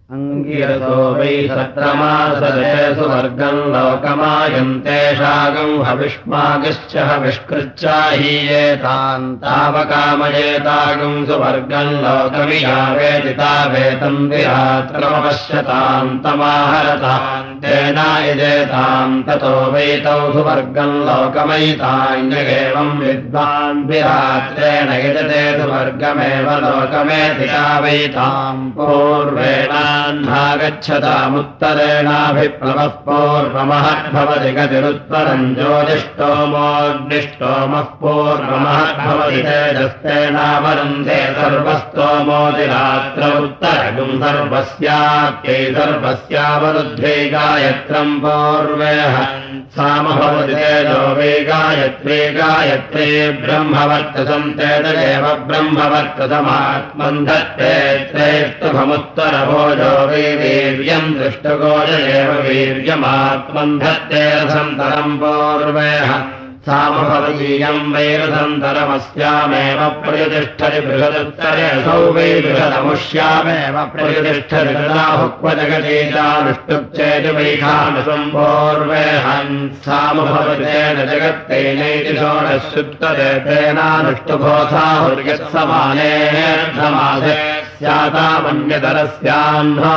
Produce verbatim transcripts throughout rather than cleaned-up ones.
अङ्गिरसो वै सत्रमासदे सुवर्गम् लोकमायन्ते शागम् हविष्मागिश्च हविष्कृच्चाहीयेतान् तावकामयेतागम् सुवर्गम् लोकमियावेदितावेतम् विरात्रमपश्यताम् तमाहरताम् तेनायजेताम् ततो वैतौ सुवर्गम् लोकमयितान्यगेवम् विद्वान् विरात्रेण यजते सुवर्गमेव लोकमेधितावैताम् पूर्वेणान्नागच्छतामुत्तरेणाभिप्लवः पूर्वमहद्भवति गतिरुत्तरम् ज्योतिष्टोमोऽग्निष्टोमः पूर्वमहद्भवति तेजस्तेनावरुन्धे सर्वस्तोमोऽतिरात्र उत्तरगुम् सर्वस्याप्यै सर्वस्यावरुद्धे गायत्रम् पूर्वेह सामभवति तेजो वै गायत्रे गायत्रे ब्रह्मवर्चसम् तेजदेव ब्रह्मवर्चसमात्मन् धत्ते त्रेष्टभमुत्तरभोजो वै वीर्यम् दृष्टगोज एव वीर्यमात्मन् धत्ते रसन्तरम् पूर्वेह सामभवतीयम् वैरसन्तरमस्यामेव प्रयुतिष्ठति बृहदुत्तरे असौ वै बृहदमुष्यामेव प्रयुतिष्ठति तदाहुक्वजगतीतानुष्टुप्चेति वैखानसम् पूर्वेहन् सामभवतेन जगत्तेनैति षोडशुत्तरे तेनानुष्टुभोसाहुर्यत्समानेऽर्धमासे स्यातामन्यतरस्याह्नो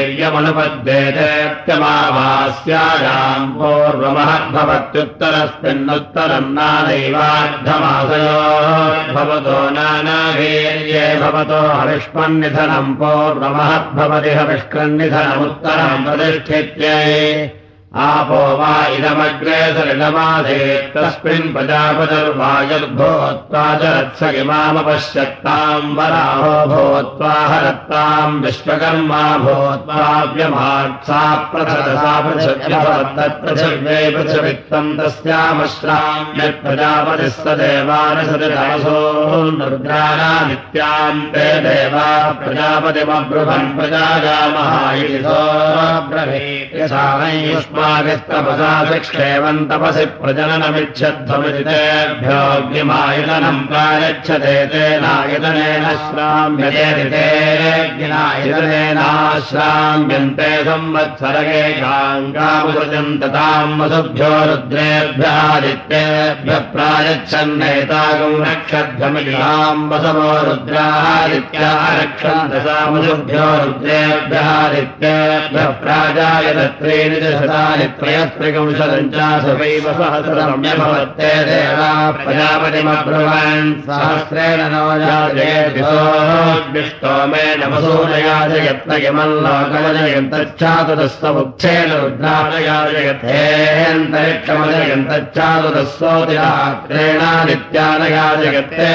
वीर्यमनुपद्येतेत्यमावास्यायाम् पूर्वमहद्भवत्युत्तरस्मिन्नुत्तरम् नानैवार्धमासयो भवतो नानावीर्ये भवतो हविष्मन्निधनम् पूर्वमहद्भवति हविष्कृन्निधनमुत्तरम् प्रतिष्ठित्यै आपो वा इदमग्रे सलिलमाधेत् तस्मिन् प्रजापतिर्वायुर्भूत्वा च रत्सगिमामपश्यत्ताम् वराहो भूत्वा हरत्ताम् विश्वकर्मा भूत्वा व्यमार्त्सा प्रथदसा पृथिव्यै पृथिवित्तम् तस्यामश्राम् यत्प्रजापतिः स देवानसरितासो रुद्राणादित्याम् ते देवा प्रजापतिमब्रुवन् प्रजायामः इति सोऽब्रवीत् यथा युष्माभिस्तपसा शिक्षेवम् तपसि प्रजननमिच्छध्वमिति तेभ्योऽग्निमायुधनम् प्रायच्छते तेनायुधनेन श्राम्यते तेनायुधनेनाश्राम्यन्ते संवत्सरगेकाङ्गामुसृजम् तताम् वसुभ्यो रुद्रेभ्यादित्येभ्यः प्रायच्छन्नेतागम् रक्षध्वमिताम् वसवो रुद्रादित्या रक्षन्तसामुसुभ्यो रुद्रेभ्यादित्येभ्यः प्राजायतत्रीणि शतानि त्रयस्त्रिकंशतम् चासुवैव सहस्रम्यभवत्ते देवा प्रजापतिमब्रुवन् सहस्रेण नो याजयेति सोऽग्निष्टोमेन वसूनयाजयत्नयमल्लोकमजयन्तच्छातुदस्समुच्छेन रुद्राणयाजयथेऽन्तरिक्षमजयन्तच्छातुदस्सोतिरात्रेणादित्यानयाजयत्ते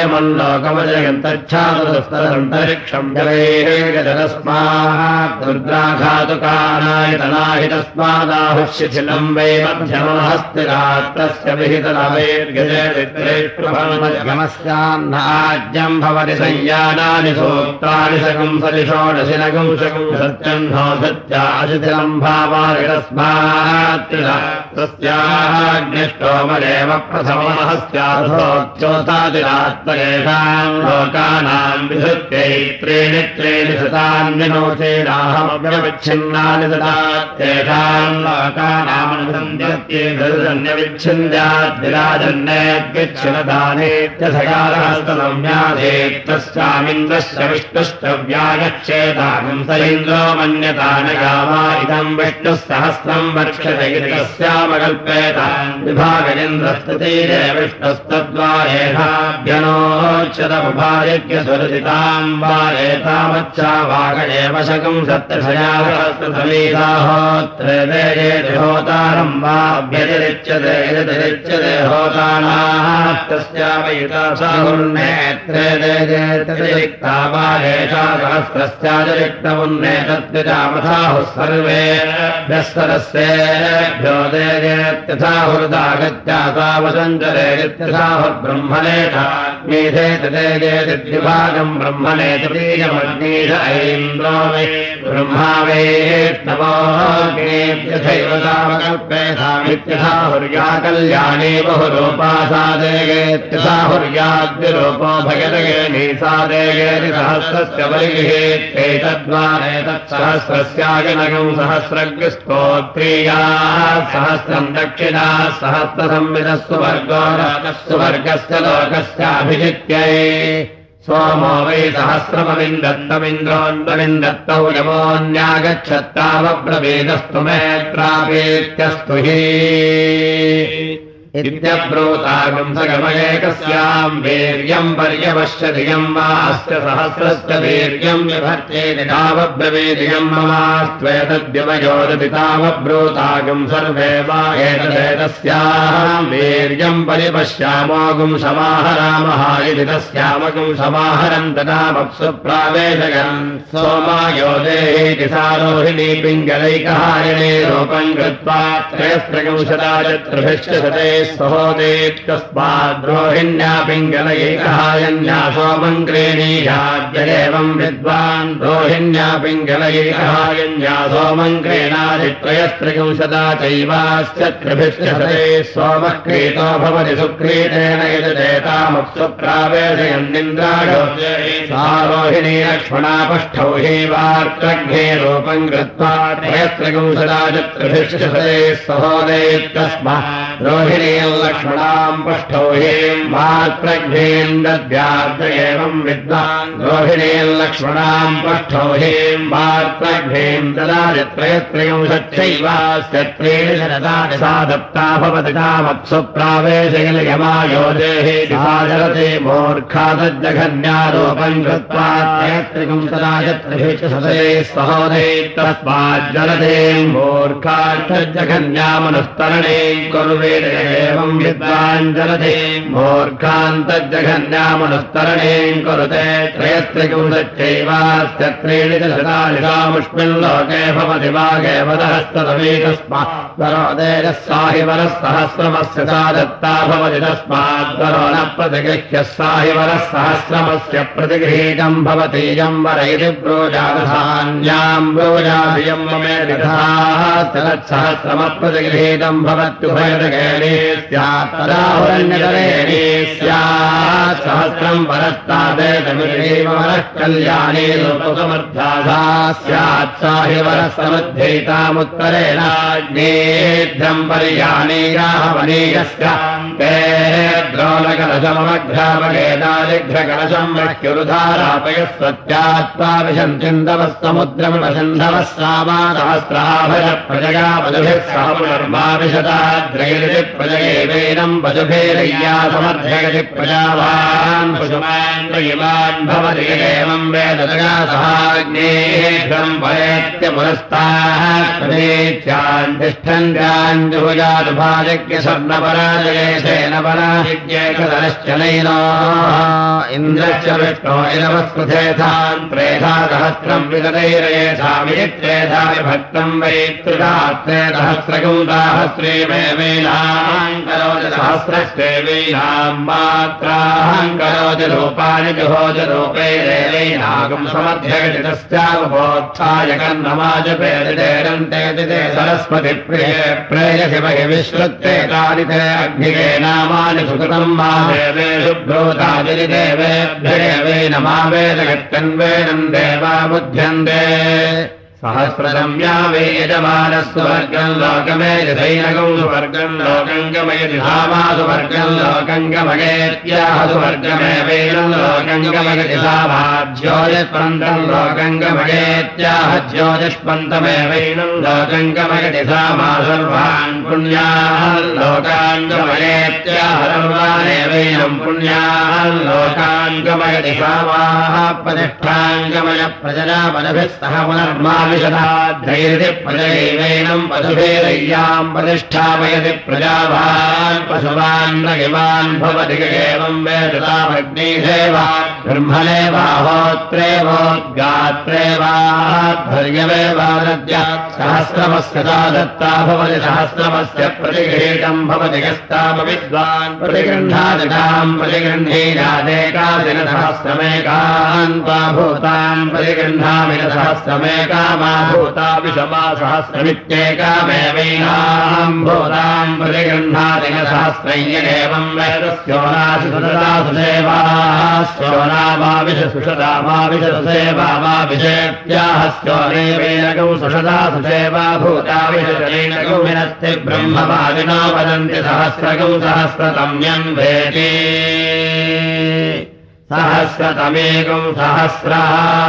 मल्लोकमजयन्तच्छातुदस्तदन्तरिक्षम् जलैर्गजरस्मात् रुद्राघातुकानायतनाहि तस्मादाहुष्यशिलम् वै मध्यमहस्तिरात्तस्य विहितलवेर्गजेष्टुभमस्यान्नाज्यम् भवति संयानानि सूक्तानि सकम् सलिषोडशिनकम् शकम् सत्यह्नो सत्याशिथिलम् भावानि तस्मात् तस्याग्निष्टोमदेव प्रथममहस्यार्थोच्चोतातिरात्मकेषाम् लोकानाम् विधृत्यै त्रीणि त्रीणि शतान्यनोचेनाहमव्यवच्छिन्नानि ददात् तेषाम् लोकानामनुसन्ध्यत्येतन्यविच्छिन्नाद्विराजन्नेत्यसकालहस्तनम्याधेत्तस्यामिन्द्रस्य विष्णुश्च व्यागच्छेताकम् स इन्द्रो मन्यतानगामा इदम् विष्णुः सहस्रम् वर्षते इति तस्यामकल्पेत विभागेन्द्रस्ततीरे विष्णुस्तद्वारेषाभ्यनोच्यतमुभायज्ञसुरदिताम् वा एतावच्चा वागणेव शकम् सप्तशयासहस्रसमीताहोत्रे वेदेति होतारम् वा अभ्यतिरिच्यते यदिरिच्यते होतानाः तस्यावयुतासाहुर्नेत्रे देजेत्यतिरिक्ता वा एषा सहस्रस्यातिरिक्तमुन्ने तद्विजामथाहुः सर्वेभ्यस्तरस्येभ्यो देजेत्यथाहुर्दागत्यासावसञ्चरेत्यथाहुर्ब्रह्मणेषाग्नीधेति देजेतिद्विभागम् ब्रह्मणे तृतीयमग्नीष ऐन्द्रो वै ब्रह्मा वैष्णवोऽग्नेभ्यथैव तावकल्पेतामित्यथाहुर्या कल्याणी बहुरूपा सा देयेत्यथाहुर्याद्विरूपो भगदगेनी सा देयेति सहस्रस्य परिगृहेत्यैतद्वा एतत्सहस्रस्यागनकम् सहस्रग्स्तोत्रीयाः सहस्रम् दक्षिणाः सहस्रसंविदस्तु वर्गो सुवर्गस्य लोकस्याभिजित्यै सोमो वै सहस्रमविन्दत्तमिन्द्रोऽन्वविन्दत्तौ यमोऽन्यागच्छत्तावब्रवीदस्तु मेत्रापेत्यस्तु हि इत्यब्रूतागम् सगमयेकस्याम् वीर्यम् पर्यवश्यधियम् मास्य सहस्रस्य वीर्यम् विभर्त्येति तावब्रवीदियम् ममास्त्वेतद्विमयोदति तावब्रूतागम् सर्वे वा एतदेतस्याम् वीर्यम् परिपश्यामोगुम् समाहरामः इति तस्यामगुम् समाहरम् तदामप्सु प्रावेशयन् सोमायो देहीति सारोहिणी पिङ्गलैकहारिणे रूपम् कृत्वा त्रयस्त्रविंशदाचत्रिभिश्च शते सहोदेत्यस्माद्रोहिण्या पिङ्गलैकहायन्या सोमम् क्रीणीयाद्यदेवम् विद्वान् रोहिण्या पिङ्गलैकहायन्या सोमम् क्रीणादित्रयस्त्रिविंशदा चैवास्य त्रिभिश्च शते सोमः क्रीतो भवति सुक्रीतेन यजतेतामप्सु प्रावेशयन्निन्द्रायो सारोहिणी लक्ष्मणापष्ठौ हि वार्त्रघ्ने रूपम् कृत्वा त्रयस्त्रिविंशदा च त्रिभिश्च शते सहोदेत्यस्मात् रोहिणी लक्ष्मणाम् पष्ठौ हीम् वार्प्रघ्नेम् दद्याद् एवम् विद्वान् रोहिणीम् लक्ष्मणाम् पष्ठौ हीम् वार्प्रघ्नेम् ददाति त्रयस्त्रयंशच्चैवास्य त्रीणि शरदानि सा दत्ता भवति तामप्सु प्रावेशयमायो देहीति सा जलते मूर्खा तज्जघन्यारूपम् कृत्वा त्रयस्त्रिपुंसदा च त्रिभिश्च शते सहोदयैतस्माज्जलते मूर्खा तज्जघन्यामनुस्तरणे कुर्वे एवम् विद्वाञ्जलते मूर्खान्तज्जघन्यामनुस्तरणेम् कुरुते त्रयस्त्रिपुंसच्चैवास्य त्रीणि च शतानि सामुष्मिल्लोके भवति वागेवदहस्तदमेकस्माद्वरोदेजः साहि वरः सहस्रमस्य सा दत्ता भवति तस्माद्वरो न प्रतिगृह्य साहि वरः सहस्रमस्य प्रतिगृहीतम् भवति यम् वर इति ब्रूजादधान्याम् ब्रूजाभियम् ममेधिधाः तत्सहस्रमप्रतिगृहीतम् भवत्युभयदगेणे स्यात् तदाहुरन्यतरेणे स्यात् सहस्रम् वरस्तादेतमिरेव वरः कल्याणे लोकसमर्थाधा स्यात् सा हि वरः समुद्धेतामुत्तरेणाग्नेभ्यम् पर्याणीयाः वनीयस्य ते द्रोणकलशममघ्रामगेदालिघ्रकलशम् मह्युरुधारापयस्वत्यात्वा विशन्तिन्दवः समुद्रमिवसन्धवः सामासहस्राभय प्रजगा वधुभिः सह पुनर्माविशताद्रैरिति प्रजगेवेनम् पशुभिरय्या समर्थयति प्रजावान् पशुमान् प्रगिमान् भवति एवम् वेदतया सहाग्नेभ्यम् वरेत्य पुरस्तात् प्रदेत्यान् तिष्ठन्त्याञ्जुहुजादुभाजज्ञ स्वर्णपराजयेशेन पराजिज्ञेकधनश्चनैनो इन्द्रश्च विष्णो इदवस्कृथेथान् त्रेधा सहस्रम् विदतैरयेथा विजित्रेधा विभक्तम् वै त्रिधात्रे सहस्रकुन्दाहस्रेमेवेनाम् करोति सहस्रश्रेवेनाम् मात्राम् करोति रूपाणि जुहोज रूपैरेवैनागम् समर्थयति तस्यावबोत्थाय कन्नमाजपेदितेरन्ते दिते सरस्वति प्रिये प्रेयसि महि विश्रुत्ते तानि ते अग्निगे नामानि सुकृतम् मा देवेषु ब्रूतादिति देवेभ्येवेन मा वेदगत्यन्वेनम् देवा बुध्यन्ते सहस्ररम्या वे यजमानः सुवर्गम् लोकमेधिदैनगम् सुवर्गम् लोकम् गमयति धामा सुवर्गम् लोकम् गमयेत्याह सुवर्गमेवैनम् लोकम् गमयति सा भाज्योतिष्पन्तम् लोकम् गमयेत्याह ज्योतिष्पन्तमेवैनम् लोकम् गमयति सा मा सर्वान् पुण्याः लोकान् गमयेत्याह सर्वानेवैनम् पुण्याः लोकान् गमयति सा माः प्रतिष्ठान् गमय प्रजया वनभिः सह पुनर्मा विशदाधैर्यति प्रजैवेनम् पशुभिरय्याम् प्रतिष्ठापयति प्रजावान् पशुवान् रगिवान् भवति एवम् वेदतामग्निदेव ब्रह्मणे वाहोत्रे वोद्गात्रे वाध्वर्यवे वादद्यात् सहस्रमस्य सा दत्ता भवति सहस्रमस्य प्रतिगृहीतम् भवति यस्तामविद्वान् प्रतिगृह्णादिताम् प्रतिगृह्णीयादेकादिन सहस्रमेकान् त्वा भूताम् प्रतिगृह्णामि सहस्रमेकाम् सहस्रमा भूता विषमा सहस्रमित्येकामेवैनाम् भूताम् प्रतिगृह्णाति न सहस्रैर्यगेवम् वेदस्योनाशुषदासुसेवास्योनामाविश सुषदामाविशसेवामाविशेत्याहस्योनेवेनगौ सुषदासुसेवा भूता विशरेणगौ विनस्ति ब्रह्मवादिनो वदन्ति सहस्रगौ सहस्रतम्यम् वेति सहस्रतमेकं सहस्रा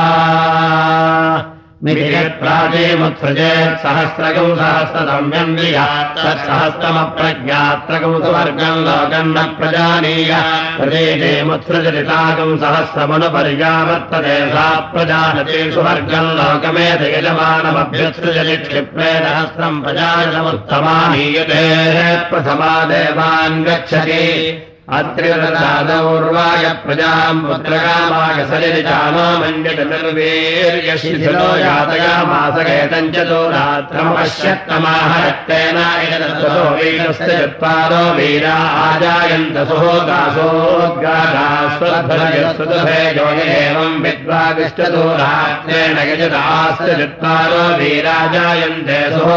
मितियत्प्राचेमुत्सृजेत् सहस्रकं सहस्रतम्यं वियात् तत्सहस्रमप्रज्ञात्रकं सुवर्गं लोकं न प्रजानीय प्रदेशेमुत्सृजरिताकं सहस्रमनुपर्यावर्तते सा प्रजानते सुवर्गं लोकमेत यजमानमभ्युत्सृजति क्षिप्रे सहस्रं प्रजानमुत्तमानीयते प्रथमा देवान् गच्छति अत्रिदौर्वाय प्रजाम् पुत्रकामाय सरिचानो मञ्जतर्वीर्यशिथिलो यातयामासकेतम् चतुरात्रमपश्यत्तमाह रक्तेनायतो वीरस्य चत्वारो वीरा आजायन्त सुहोदासोद्गादास्वध्वर्यस्तुभे योगेवम् विद्वागिष्टतोरात्रेण यजदास्य चत्वारो वीराजायन्ते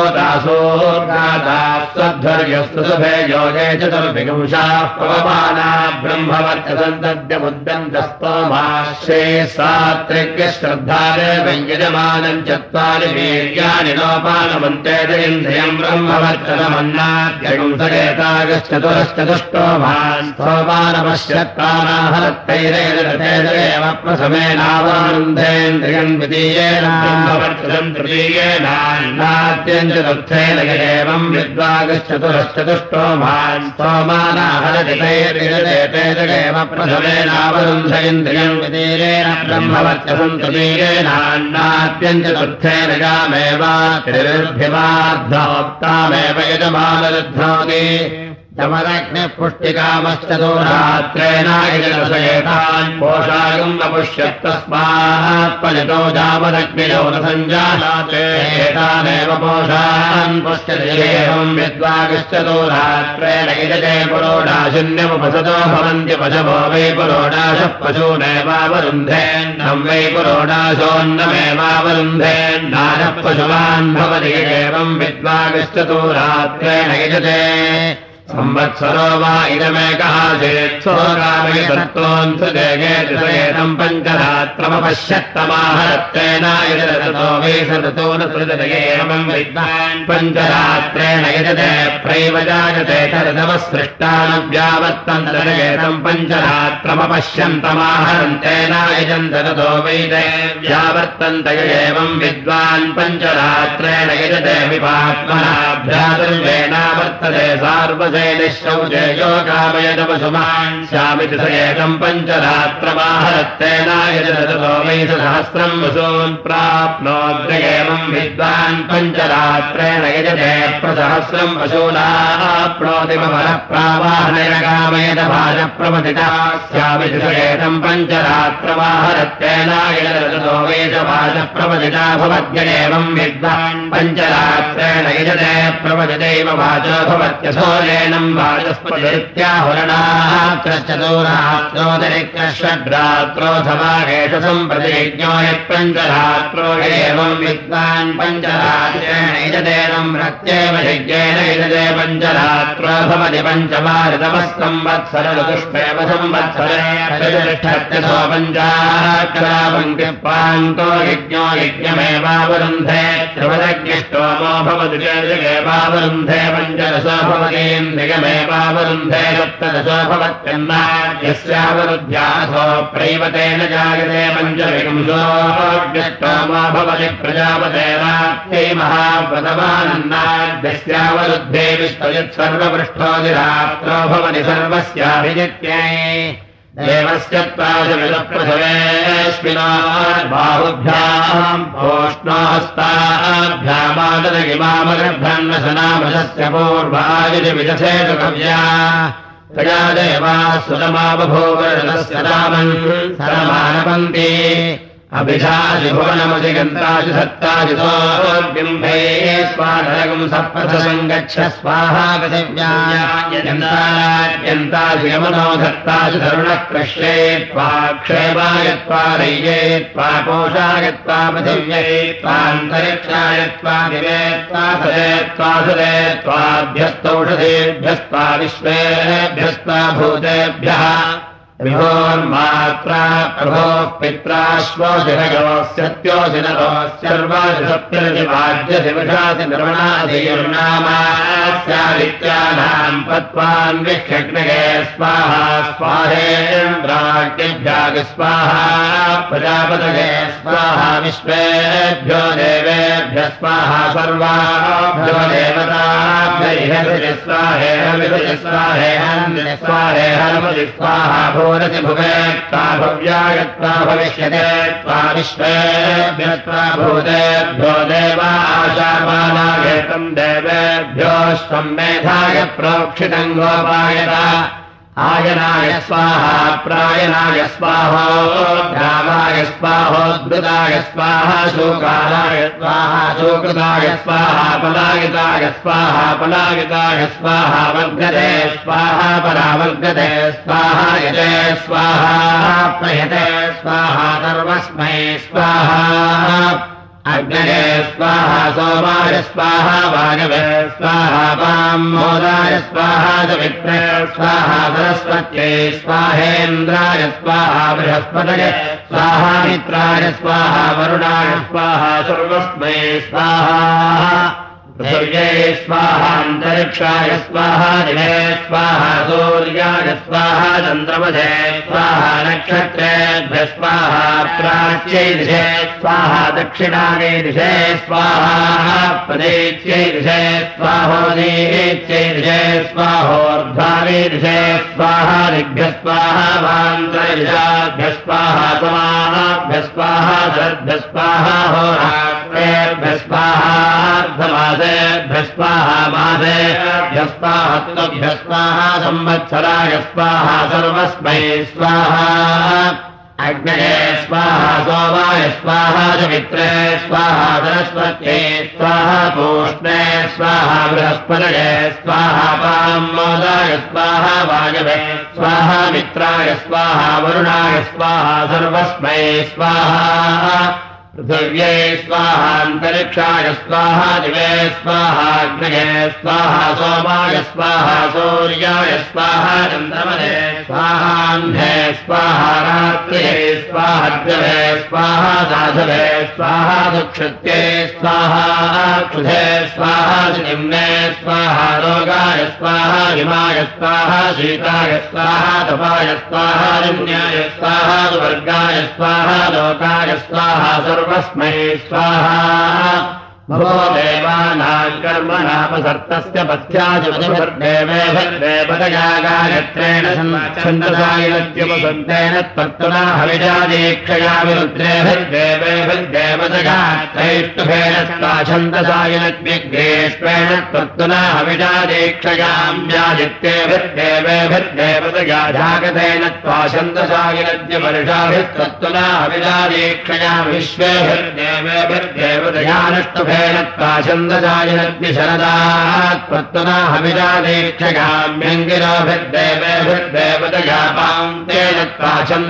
सुहोदासोद्गादास्वध्वर्यस्तुभे योगे चतुर्भिगंशाः पवमा ब्रह्मवर्चसन्तद्यमुद्यन्तस्तोमाश्रे सात्रिज्ञश्रद्धारे व्यञ्जमानम् चत्वारि वीर्याणि नोपानमन्ते इन्द्रियम् ब्रह्मवर्चसमन्नाद्यगुंसरेतागश्चतुरश्चतुष्टोमान् सोपानपश्यत्तानाहरत्तैरेव प्रथमेनावरुन्धेन्द्रियम् द्वितीयेन ब्रह्मवर्चसम् तृतीयेनान्नाद्यम् चतुर्थेन एवम् विद्वागश्चतुरश्चतुष्टोमान् सोमानाहरतितैः तेजगेव प्रथमेनावरुन्ध इन्द्रियम् वितीरेण ब्रह्मवर्चसम् तृतीयेनान्नाद्यम् चतुर्थेन यामेव त्रिर्भिमाद्धोक्तामेव यजमानरुद्धोति चमदग्निः पुष्टिकामश्चतुरात्रेणायजनसयेतान् पोषागम् अपुष्यत्तस्मात् पलितो जामदग्नियो न सञ्जानाते एतानेव पोषान् पुष्यति एवम् विद्वागश्चतुरात्रेण यजते पुरोडाशून्यमुपसतो भवन्ति पशवो वै पुरोडाशः पशूनेवावरुन्धेन्नम् वै पुरोडाशोऽन्नमेवावरुन्धेन्नानः पशुवान् भवति एवम् विद्वागश्चतुरात्रेण यजते संवत्सरो वा इदमेकः चेत्सोगामितत्त्वोऽन्सुदेगेतिसयेतम् पञ्चरात्रमपश्यत्तमाहरत्तेन यजतो वै सदतो न सृजतयेवम् विद्वान् पञ्चरात्रेण यजते प्रैव जायते तर्दवसृष्टानुव्यावर्तन्तरेतम् पञ्चरात्रमपश्यन्तमाहरन्तेन यजन्त ततो वै ते व्यावर्तन्त एवम् विद्वान् पञ्चरात्रेण यजते विपात्मनाभ्यातुर्वेणावर्तते सार्व निःशौचेयो कामयदपशुमान् श्यामिति स एकम् पञ्चरात्रमाहरत्तेनायजतो वै सहस्रम् वसून् प्राप्नोद्येवम् विद्वान् पञ्चरात्रेण यजते प्रसहस्रम् वशूनाप्नोति ममरः प्रावाहनेन कामयदभाजप्रमथिता श्यामिति स एकम् पञ्चरात्रमाहरत्तेनायजतो वै स भाजप्रमथिता भवत्येवम् विद्वान् पञ्चरात्रेण यजते प्रवदितैव वाचो भवत्यसो चतुरात्रोदरिक्तषड्रात्रोऽथवागेषु सम्प्रतिज्ञो यत्पञ्चरात्रो एवम् विद्वान् पञ्चरात्रेण यजतेनम् प्रत्येव यज्ञेन यजते पञ्चरात्रो भवति पञ्चमारितमः संवत्सर ऋतुष्वेव संवत्सरेष्ठत्यसो पञ्चाक्षरापङ्क्तिप्रान्तो यज्ञो यज्ञमेवावरुन्धे त्रिवदज्ञष्टोमो भवति चेदेवावरुन्धे पञ्चदशो भवति निगमेवावरुन्धे सप्तदशो भवत्यन्ना यस्यावरुद्ध्यासो प्रैवतेन जायते पञ्चविंशोऽष्टोमो भवति प्रजापतेनात्यै महाव्रतमानन्नाद्यस्यावरुद्धे विश्वयत्सर्वपृष्ठोदिरात्रो भवति सर्वस्याभिजित्यै देवस्य बाहुभ्याम् ओष्णोहस्ताभ्यामादगिमामगर्भन्नसनामशस्य पूर्वायुधि विदधेतु कव्या तया देवाः सुतमा बभूवरदस्य रामन् सरमानपन्ति अभिधादिभुवनमधिगन्तादि सत्तादितोर्बिम्भे स्वानरगम् सप्तसङ्गच्छ स्वाहा पृथिव्यायन्तादिगमनो धत्तादि तरुणः कृष्येत्वा क्षेमायत्वा रय्येत्वा पोषायत्वा पृथिव्यैत्वान्तरिक्षायत्वा दिवेत्वा सदेत्वा सुदेत्वाभ्यस्तौषधेभ्यस्त्वा विश्वेभ्यस्त्वा भूतेभ्यः विभोर्मात्रा प्रभोः पित्राश्वोऽधिरगवस्यत्योऽधिनरोऽस्यर्वादिसप्तरतिवाद्यदिवशासि निर्वणाधियुर्नामास्यादित्यानाम् पत्वान् विक्षग्नगे स्वाहा स्वाहेन्द्राग्निभ्यागि स्वाहा प्रजापतये स्वाहा विश्वेभ्यो देवेभ्यः स्वाहा सर्वाभ्यो देवताभ्यः स्वाहेह स्वाहेह स्वाहेह स्वाहा भूरति भुवेत्वा भव्यायत्वा भविष्यते त्वा विश्वेभ्यस्त्वा भूतेभ्यो देवा आशापानायतम् देवेभ्योऽश्वम् मेधाय प्रोक्षितम् गोपायत आयनाय स्वाहा प्रायनाय स्वाहोद्रावाय स्वाहोद्भृताय स्वाहा शोकालाय स्वाहा शोकृताय स्वाहा पलायिताय स्वाहा पलायिताय स्वाहा वर्गते स्वाहा परावर्गते स्वाहा यते स्वाहा प्रयते स्वाहा सर्वस्मै स्वाहा अग्नये स्वाहा सोमाय स्वाहा वायवे स्वाहा पामोदाय स्वाहा सवित्रे स्वाहा सरस्वत्यै स्वाहेन्द्राय स्वाहा बृहस्पतये स्वाहा मित्राय स्वाहा वरुणाय स्वाहा सर्वस्मै स्वाहा पृथिव्यै स्वाहान्तरिक्षाय स्वाहा दिवे स्वाहा सूर्याय स्वाहा चन्द्रमसे स्वाहा नक्षत्रेभ्यः स्वाहा प्राच्यै दिशे स्वाहा दक्षिणायै दिशे स्वाहा प्रदेच्यै दिशे स्वाहोदीच्यै दिशे स्वाहोर्ध्वायै दिशे स्वाहा दिग्भ्यः स्वाहा वान्तरिदिशाभ्यः स्वाहा समाभ्यः स्वाहा शरद्भ्यः स्वाहा होरात्रेभ्यः स्वाहा स्वाहा मासेभ्यः स्वाहा तुभ्यः स्वाहा संवत्सराय स्वाहा सर्वस्मै स्वाहा अग्नये स्वाहा सोमाय स्वाहा सवित्रे स्वाहा सरस्वत्यै स्वाहा पूष्णे स्वाहा बृहस्पतये स्वाहा पामोदाय स्वाहा वायवे स्वाहा मित्राय स्वाहा वरुणाय स्वाहा सर्वस्मै स्वाहा पृथिव्यै स्वाहान्तरिक्षाय स्वाहा दिवे स्वाहाग्नये स्वाहा सोमाय स्वाहा सूर्याय स्वाहा चन्द्रमसे स्वाहाह्ने स्वाहा रात्रिये स्वाहाद्यवे स्वाहा साधवे स्वाहा दुक्षत्यै स्वाहा क्षुधे स्वाहा निम्ने स्वाहा रोगाय स्वाहा हिमाय स्वाहा शीताय स्वाहा तपाय स्वाहा निम्न्याय स्वाहा वर्गाय स्वाहा लोकाय स्वाहा सर्वस्मै स्वाहा भवो देवानाम् कर्मणापसर्तस्य पथ्यादिदेवेभद्रेवतया गायत्रेण छन्दसायनद्युपसन्तेन त्वत्तुना हविषादीक्षया विरुद्रेभिर्देवेभिर्देवतया त्रैष्टुभेन स्वा छन्दसायनद्विग्रेष्वेण त्वत्तुना हविषादीक्षयाम्यादित्येभिर्देवेभिर्देवतया जागतेन त्वा छन्दसायनद्युपरिषाभिस्त्वत्तुना हविषादीक्षया विश्वेभिर्देवेभिर्देवतया नष्टुभे छन्दसायनद्विशरदात्वत्तुना हविषादीक्षगाम्यङ्गिरोभिर्देवेभिर्देवतया पान्तेन त्वा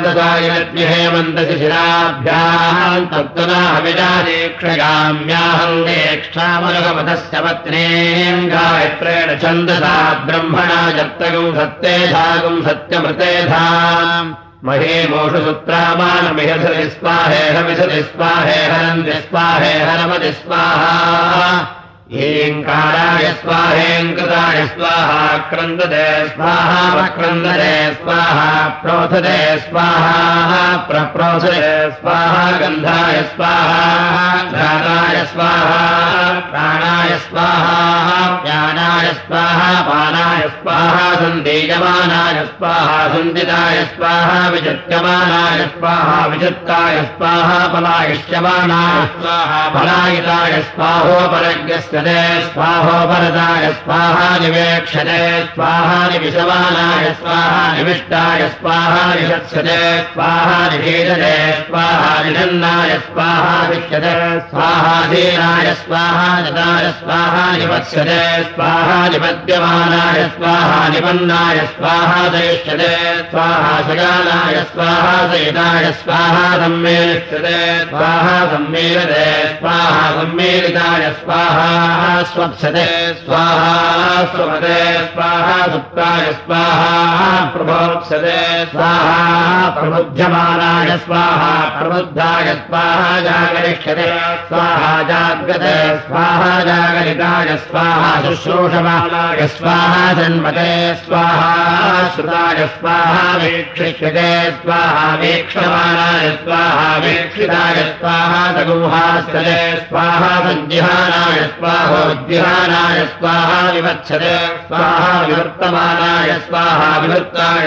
छन्दसायनद्विहेमन्तशिशिराभ्याम् तत्तुना हविषादीक्षगाम्याहम् देक्षामनुगमतस्य पत्नीम् गायत्रेण छन्दसा ब्रह्मणा जप्तगम् सत्तेधागम् सत्यमृतेधाम् महेमोषु सुत्रामानमिहसति स्वाहेहमिषति स्वाहेहरन्ति स्वाहेहरमति स्वाहा ईङ्काराय स्वाहेङ्कृताय स्वाहा क्रन्दते स्वाहा वक्रन्दते स्वाहा प्रोथते स्वाहा प्रप्रोथते स्वाहा गन्धाय स्वाहा घ्राताय स्वाहा प्राणाय स्वाहा प्राणाय स्वाहा पानाय स्वाहा सन्दीयमानाय स्वाहा सन्दिताय स्वाहा विचित्यमानाय स्वाहा विचित्ताय स्वाहा पलायिष्यमानाय स्वाहा पलायिताय स्वाहोपरज्ञस्य ते स्वाहोपरताय स्वाहा निवेक्षते स्वाहा निविशमानाय स्वाहा निविष्टाय स्वाहा निषत्स्यते स्वाहा निषीदते स्वाहा निषन्नाय स्वाहा विष्यते स्वाहा धीनाय स्वाहा नदाय स्वाहा निवत्स्यते स्वाहा निपद्यमानाय स्वाहा निपन्नाय स्वाहा दयिष्यते स्वाहा सगानाय स्वाहा सहिताय स्वाहा सम्मेलिष्यते स्वाहा सम्मीलते स्वाहा सम्मीलिताय स्वाहा स्वप्स्यते स्वाहा स्वपते स्वाहा सुप्ताय स्वाहा प्रभोक्ष्यते स्वाहा प्रबुध्यमानाय स्वाहा प्रबुद्धाय स्वाहा जागरिष्यते स्वाहा जाग्रते स्वाहा जागरिताय स्वाहा शुश्रूषमाणाय स्वाहा जन्मते स्वाहा श्रुताय स्वाहा वीक्षिष्यते स्वाहा वीक्षमाणाय स्वाहा वीक्षिताय स्वाहा सगुहास्यते स्वाहा सञ्जिहानाय स्वाहोद्जिहानाय स्वाहा विवत्सते स्वाहा विवर्तमानाय स्वाहा विवृत्ताय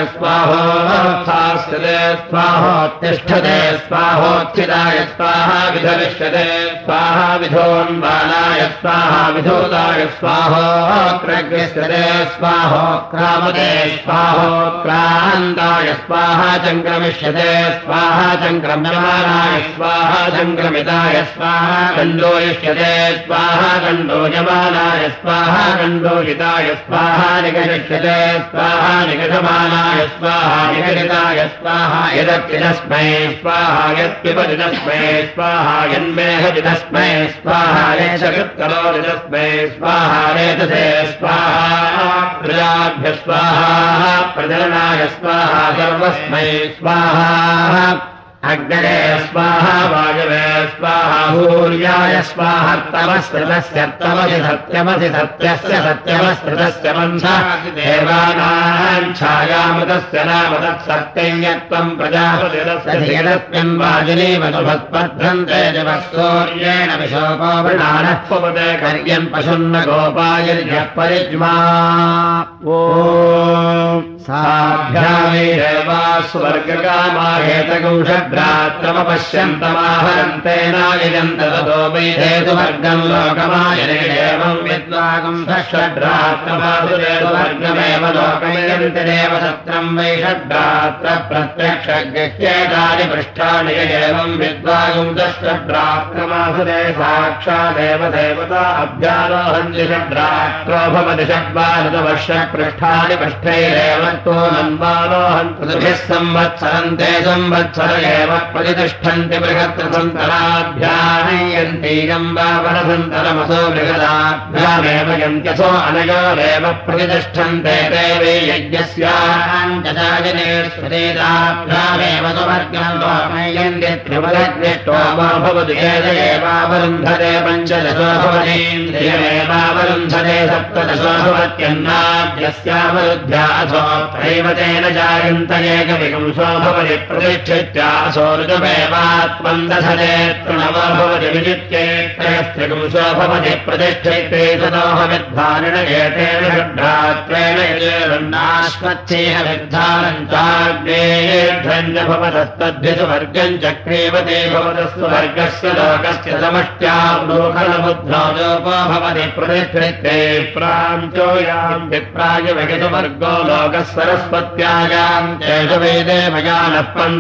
स्वाहोत्थास्यते स्वाहोत्तिष्ठते स्वाहोत्थिताय स्वाहा विधविष्यते स्वाहा विधोन्बालाय स्वाहा विधोताय स्वाहोक्रग्रस्यते स्वाहोक्रामते स्वाहोक्रान्ताय स्वाहा चङ्क्रमिष्यते स्वाहा चङ्क्रम्यमानाय स्वाहा चङ्क्रमिताय स्वाहा गण्डोयिष्यते स्वाहा गण्डोयमानाय स्वाहा गण्डोहिताय स्वाहा निगरिष्यते स्वाहा निगषमानाय स्वाहा निगरिताय स्वाहा यदप्यदस्मै स्वाहा यत्पिबदिदस्मै स्वाहा यन्मेहदिदस्मै स्वाहा रेतकृत्कलोदिदस्मै स्वाहा रेतसे स्वाहा प्रजाभ्य स्वाहा प्रजननाय स्वाहा सर्वस्मै स्वाहा अग्नये स्वाहा वायवे स्वाहा भूर्याय स्वाहा तमस्कृतस्य तमसि सत्यमसि सत्यस्य सत्यमस्कृतस्य मन्थः देवानां छायामृतस्य नाम तत्सत्यं यत्त्वं प्रजापतिरस्मिन् वाजिनी मधुभक्पध्वन्ते जवस्तोर्येण विशोको वृणानः पुपदे कर्यन् पशुन्न गोपायर्यः परिज्मा ॐ साभ्यामेवा स्वर्गकामाहेतगुंषड्रात्रमपश्यन्तमाहरन्तेनायजन्त ततो वैधेतुवर्गम् लोकमायने एवम् विद्वागम् षड्रात्रमासुरेतुवर्गमेव लोकमयन्ति देव सत्रम् वै षड्रात्र प्रत्यक्षगृह्येतानि पृष्ठानि एवम् विद्वागम् षड्रात्रमासुरे साक्षादेव देवता अभ्यारोहन्ति षड्रात्रो भवति षड्वादशवर्षपृष्ठानि पृष्ठैरेव भिः संवत्सरन्ते संवत्सर एव प्रतिष्ठन्ति बृहत्सन्तराभ्याहयन्तीयम् वा वरसन्तरमसो बृहदाभ्यामेव यन्त्यसो अनयोरेव प्रतिष्ठन्ते देवे यज्ञस्याञ्चसाजनेष्वदेताभ्यामेव सुवर्गम् लोकमयन्ति त्रिवदग्निष्टो वा भवति एत एवावरुन्धते पञ्चदशो भवतीन्द्रियमेवावरुन्धते सप्तदशो भवत्यन्नाभ्यस्यावरुद्ध्यासो त्रैव तेन जायन्त एकविगुंसो भवति प्रतिष्ठित्यासो ऋतुमेवात्मम् दधते तृणवो भवति विजित्यैत्रयस्त्रिगुंसो भवति प्रतिष्ठिते ततोह विद्धारिण एतेन षड्रात्रेण यजेरन्नाश्वत्थेह विद्धारम् चाग्नेयेऽध्वन्य भवतस्तद्भिसुवर्गम् चक्रीवते भवतस्तु वर्गस्य लोकस्य समष्ट्यावलोकनबुद्धो लोपो भवति प्रतिष्ठिते प्राञ्चो याम् विप्राय विगतवर्गो लोकः सरस्वत्यायाम् तेषु वेदे मयानः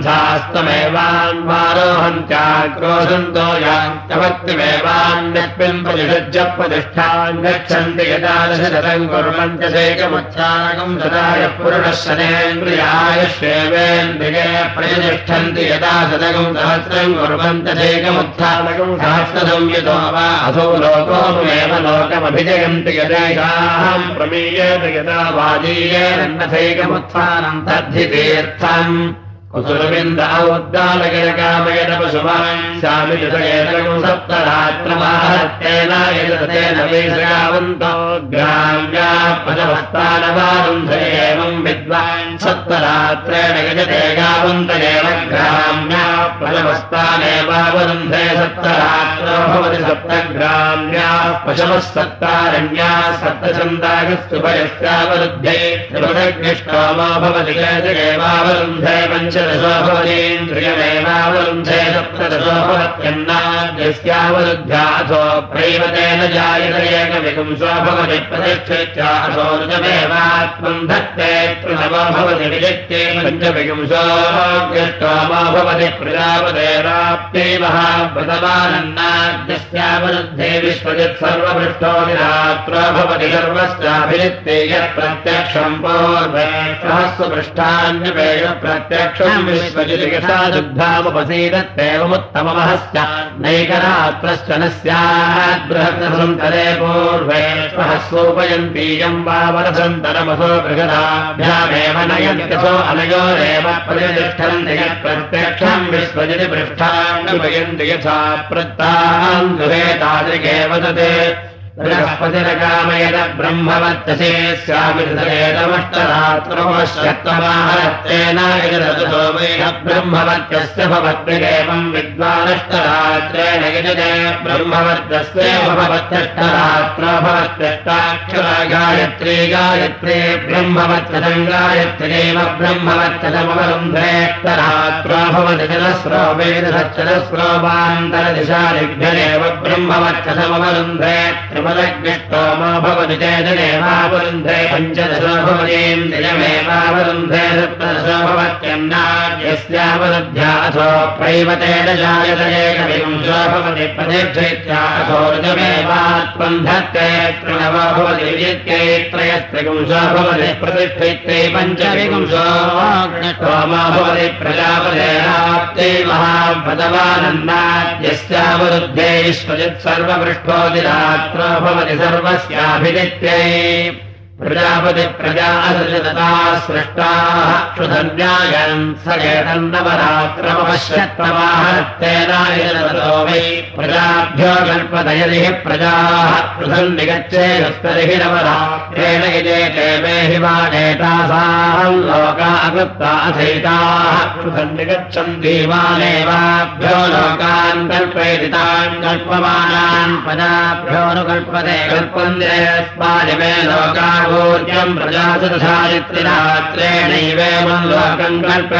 पन्थास्तमेवान्वारोहन्त्याक्रोशन्तो यान्त्यवक्तिमेवान्यस्मिन् प्रतिषज्य प्रतिष्ठाम् गच्छन्ति यदादशशतम् कुर्वन्त्यसेकमुत्साहकम् सदाय पुरुषः शतेन्द्रियाय श्वेवेन्द्रिये प्रतिष्ठन्ति यदा शतकम् सहस्रम् कुर्वन्त्यसेकमुत्थानकम् सहस्रम् यतो वा असौ लोकोऽनुमेव लोकमभिजयन्ति यदेषाम् प्रमीयेत यदा वाजीयेरन्नथैकमुत्थानम् तद्धि तीर्थम् असुरविन्द औद्दालगिरकामयेन पशुमान् शामितयेतकम् सप्तरात्रमाहत्तेन यजतेन वेशयावन्तो ग्राम्या पदवस्तानवारुन्धे एवम् विद्वान् सप्तरात्रेण यजते गावन्तयेव ग्राम्या पदवस्तानेवावरुन्धे सप्तरात्रो भवति सप्तग्राम्या पशवः सप्तारण्या सप्तछन्दागस्तुभयस्यावरुध्ये त्रिपदग्निष्टोमो भवति चेतकेवावरुन्धे पञ्चदशो भवतीन्द्रियमेवावरुन्धे सप्तदशो भवत्यन्नाद्यस्यावरुद्ध्याथो प्रैवतेन जायते एकविपुंसो भवति प्रतिष्ठित्याथो ऋतमेवात्मम् धत्ते तृणवो भवति विजित्ते पञ्चविपुंसो ज्येष्ठोमो भवति प्रजापतेराप्ते महाव्रतवानन्नाद्यस्यावरुद्धे विश्वजित् सर्वपृष्ठो निरात्रो भवति सर्वस्याभिजित्ते यत्प्रत्यक्षम् पूर्वे सहस्रपृष्ठान्यपेय प्रत्यक्षम् विश्वजितिकसादुग्धामुपसीदत्तेवमुत्तममहस्य नैकरात्रश्च न स्यात् बृहत्सन्तरे पूर्वे सहस्रोपयन्तीयम् वावरसन्तरमसो बृहदाभ्यामेव नयन्त्यसो अनयोरेव प्रतिष्ठन्ति यत्प्रत्यक्षम् विश्वजिति पृष्ठान्युपयन्ति यथा प्रत्तान् गृहेतादृगेव तते बृहस्पतिरकामयत ब्रह्मवर्चसे स्यामितमष्टरात्रोश्चत्वमाहत्तेन यजतो वैह ब्रह्मवर्चस्य भवत्रिगेवम् विद्वानष्टरात्रेण यजते ब्रह्मवर्चस्य भवत्यष्टरात्रो भवत्यष्टाक्षरा गायत्री गायत्री ब्रह्मवर्चसम् गायत्र्येव ब्रह्मवर्चसमवरुन्धेष्टरात्रो भवति जलस्रो वेदश्चलस्रोवान्तरदिशादिभ्यरेव ब्रह्मवर्चसमवरुन्धे त्रिपदग्निष्टोमो भवति चेतनेवावरुन्धे पञ्चदशो भवतीन्द्रियमेवावरुन्धे सप्तदशो भवत्यन्नाद्यस्यावरुद्ध्याथो प्रैवतेन जायते एकविपुंसो भवति प्रतिष्ठित्याथो ऋतमेवात्मम् धत्ते तृणवो भवति विजित्यै त्रयस्त्रिपुंसो भवति प्रतिष्ठित्यै पञ्चविपुंसो अग्निष्टोमो भवति प्रजापतेराप्ते महाव्रतवानन्नाद्यस्यावरुद्धे विश्वजित् सर्वपृष्ठोदिरात्रो भवति सर्वस्याभिजित्यै प्रजापति प्रजा असृजता सृष्टाः क्षुधन्यायन् स एतन्नवरात्रमपश्यत्तमाहत्तेनायजतो वै प्रजाभ्यो कल्पतयति हि प्रजाः क्षुधन् निगच्छेदस्तरिहि नवरात्रेण यजेते मे हि वानेतासाम् लोका अकृप्ता अथैताः क्षुधन् निगच्छन्ति वानेवाभ्यो लोकान् कल्पयति तान् कल्पमानान् पदाभ्योऽनुकल्पते कल्पन्ते अस्मादिमे लोका ूर्जम् प्रजासुतसायत्रिरात्रेणैवेमम् लोकम्